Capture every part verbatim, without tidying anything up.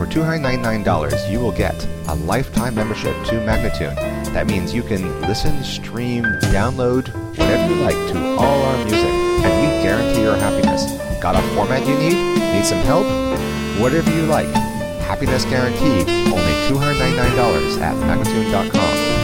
For two hundred ninety-nine dollars, you will get a lifetime membership to Magnatune. That means you can listen, stream, download, whatever you like to all our music, and we guarantee your happiness. Got a format you need? Need some help? Whatever you like. Happiness guaranteed. Only two hundred ninety-nine dollars at Magnatune dot com.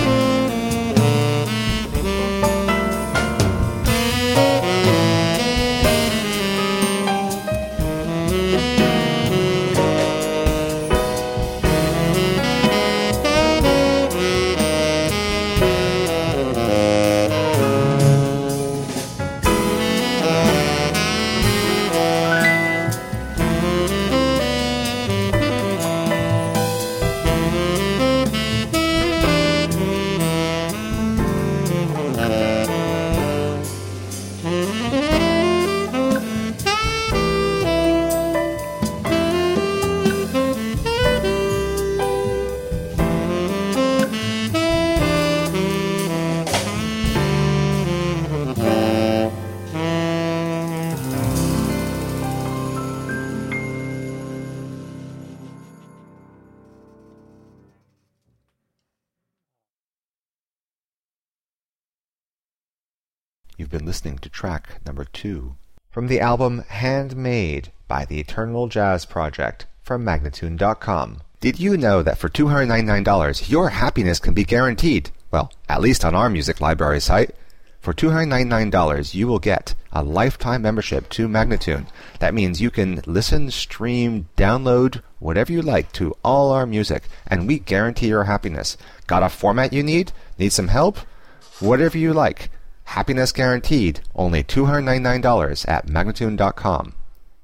You've been listening to track number two from the album Handmade by the Eternal Jazz Project from Magnatune dot com. Did you know that for two hundred ninety-nine dollars your happiness can be guaranteed? Well, at least on our music library site. For two hundred ninety-nine dollars you will get a lifetime membership to Magnatune. That means you can listen, stream, download, whatever you like to all our music, and we guarantee your happiness. Got a format you need? Need some help? Whatever you like. Happiness guaranteed. Only two hundred ninety-nine dollars at Magnatune dot com.